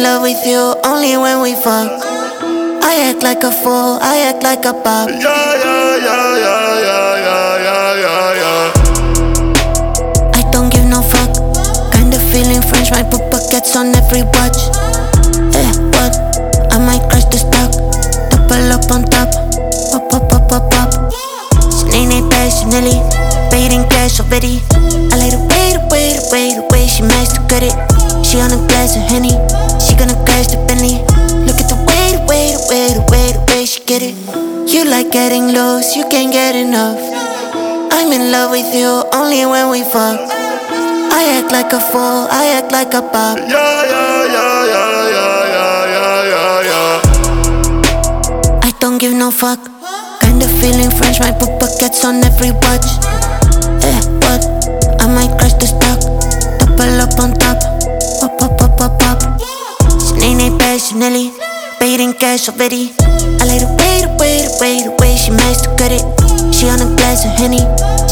in love with you only when we fuck. I act like a fool, I act like a bop. Yeah, yeah, yeah, yeah, yeah, yeah, yeah, yeah. I don't give no fuck. Kinda feeling French, my put pockets on every watch. What? I might crash the stock. Double up on top. Pop, pop, pop, pop, pop. Snake passionately, paid in cash already. I like the way she makes to get it. She on a glass of Henny, she gonna crash the Bentley. Look at the way she get it. You like getting loose, you can't get enough. I'm in love with you only when we fuck. I act like a fool, I act like a bop. Yeah, yeah, yeah, yeah, yeah, yeah, yeah, yeah. I don't give no fuck. Kinda feeling French, might put pockets on every watch. What? I might crash the stock. Double up on top. Pop, pop, pop, pop, pop. Snake passionately, paid in cash already. I like the way she makes to get it. She on a glass of Henny,